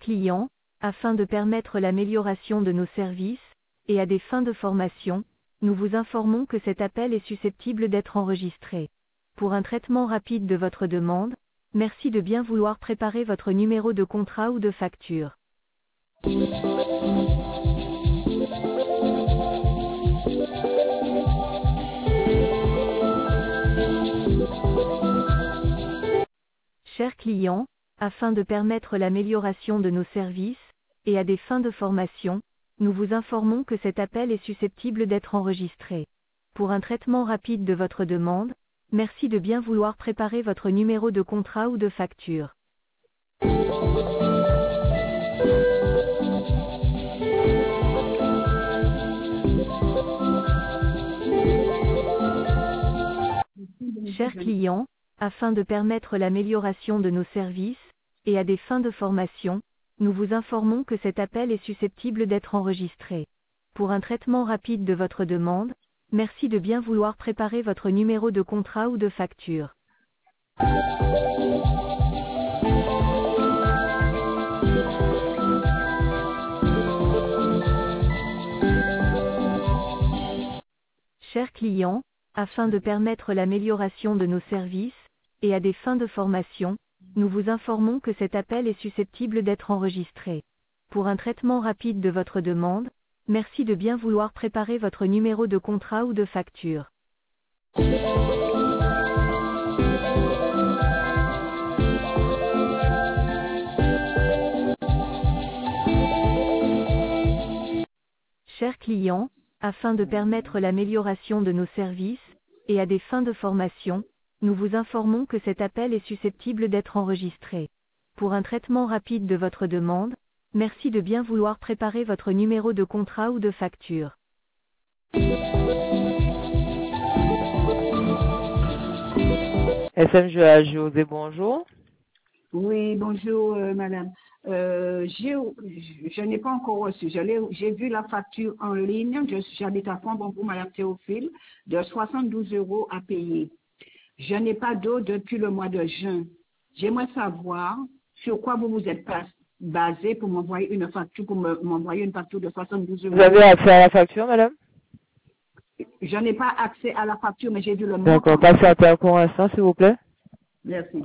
client, afin de permettre l'amélioration de nos services, et à des fins de formation, nous vous informons que cet appel est susceptible d'être enregistré. Pour un traitement rapide de votre demande, merci de bien vouloir préparer votre numéro de contrat ou de facture. Chers clients, afin de permettre l'amélioration de nos services, et à des fins de formation, nous vous informons que cet appel est susceptible d'être enregistré. Pour un traitement rapide de votre demande, merci de bien vouloir préparer votre numéro de contrat ou de facture. Chers clients, afin de permettre l'amélioration de nos services, et à des fins de formation, nous vous informons que cet appel est susceptible d'être enregistré. Pour un traitement rapide de votre demande, merci de bien vouloir préparer votre numéro de contrat ou de facture. Chers clients, afin de permettre l'amélioration de nos services, et à des fins de formation, nous vous informons que cet appel est susceptible d'être enregistré. Pour un traitement rapide de votre demande, merci de bien vouloir préparer votre numéro de contrat ou de facture. Chers clients, afin de permettre l'amélioration de nos services, et à des fins de formation, nous vous informons que cet appel est susceptible d'être enregistré. Pour un traitement rapide de votre demande, merci de bien vouloir préparer votre numéro de contrat ou de facture. SMGA José, bonjour. Oui, bonjour madame. Je n'ai pas encore reçu. J'ai vu la facture en ligne. J'habite à Font-Bonbon, madame Théophile, de 72 € à payer. Je n'ai pas d'eau depuis le mois de juin. J'aimerais savoir sur quoi vous vous êtes basé pour m'envoyer une facture, m'envoyer une facture de 72 €. Vous avez accès à la facture, madame? Je n'ai pas accès à la facture, mais j'ai dû le montant. D'accord, passez pour un instant, s'il vous plaît. Merci.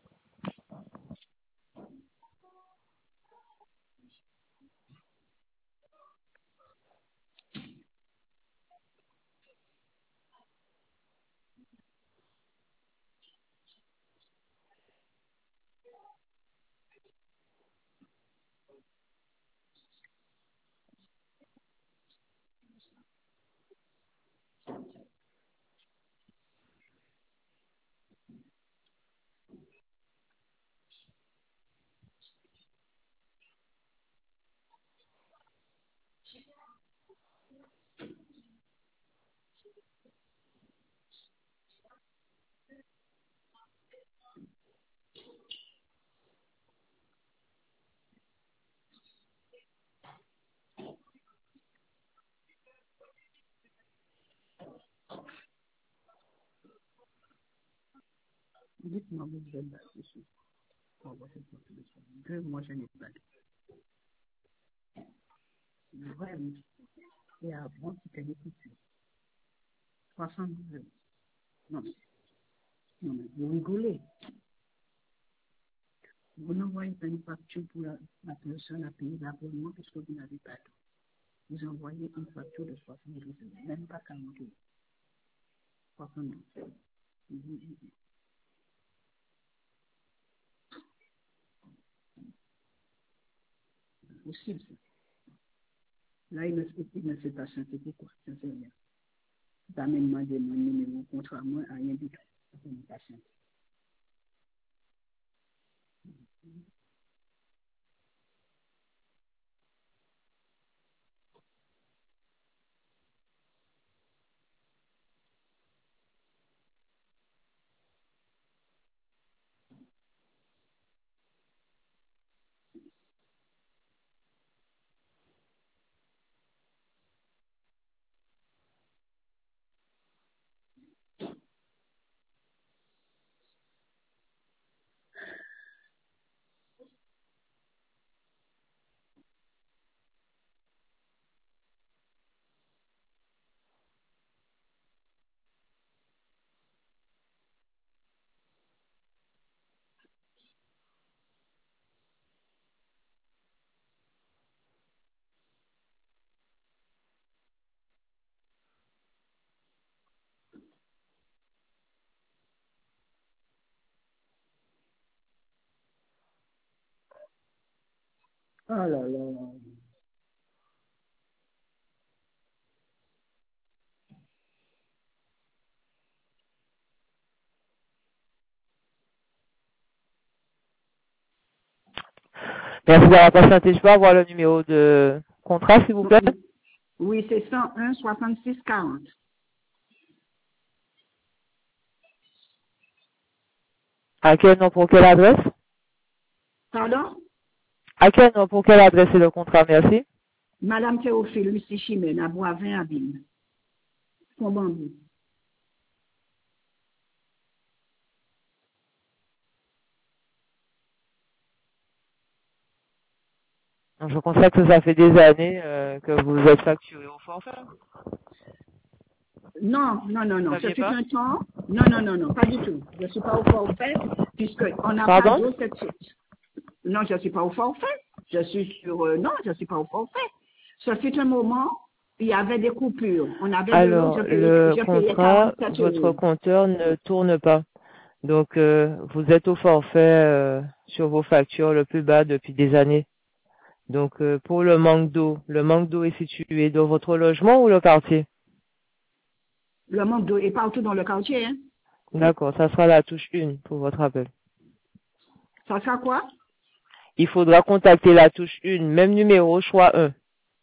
Dites-moi, vous êtes basé sur quoi? Moi, je n'ai pas de vrai, et avant, c'était des coutures. 72 €. Non, non, mais vous rigolez. Vous n'envoyez pas une facture pour la personne à payer l'abonnement parce que vous n'avez pas d'eau. Vous envoyez une facture de 72 €, même pas 40 €. 72 €. C'est possible, ça. Là, il ne s'est pas chanté pourquoi, ça c'est rien. Ça m'a demandé mon numéro contre moi, rien du tout. Ça ne pas chanté. là là. Merci d'avoir patienté. Je peux avoir le numéro de contrat, s'il vous plaît? Oui, c'est 101 66 40. À quel nom, pour quelle adresse? Pardon? À quel nom, pour quelle adresse est le contrat? Merci. Madame Théophile, Lucie Chimène, à Boisvin, Abîme. Fond-Bambou. Je constate que ça fait des années que vous êtes facturé au forfait. Non, non, non, non. Vous Ce saviez fut pas? un temps. Non, non, non, non, pas du tout. Je ne suis pas au forfait, puisqu'on n'a pas Pardon? d'autres. Non, je ne suis pas au forfait. Je suis sur. Non, je ne suis pas au forfait. Ce fut un moment, il y avait des coupures. On avait de l'eau, Alors, le je payais contrat, 47 votre euros. compteur ne tourne pas. Donc, vous êtes au forfait sur vos factures le plus bas depuis des années. Donc, pour le manque d'eau est situé dans votre logement ou le quartier? Le manque d'eau est partout dans le quartier. Hein. D'accord, ça sera la touche 1 pour votre appel. Ça sera quoi? Il faudra contacter la touche 1, même numéro, choix 1.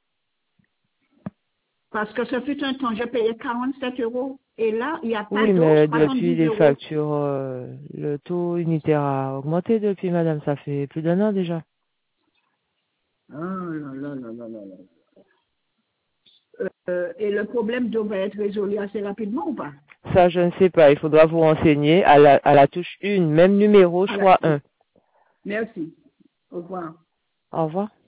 Parce que ce fut un temps, je payais 47 euros. Et là, il n'y a pas Oui, d'eau, mais depuis 70 les euros. factures, le taux unitaire a augmenté depuis, madame. Ça fait plus d'un an déjà. Oh là là là là là là. Et le problème devrait être résolu assez rapidement ou pas? Ça, je ne sais pas. Il faudra vous renseigner à la touche 1, même numéro, Voilà. choix 1. Merci. Au revoir. Au revoir.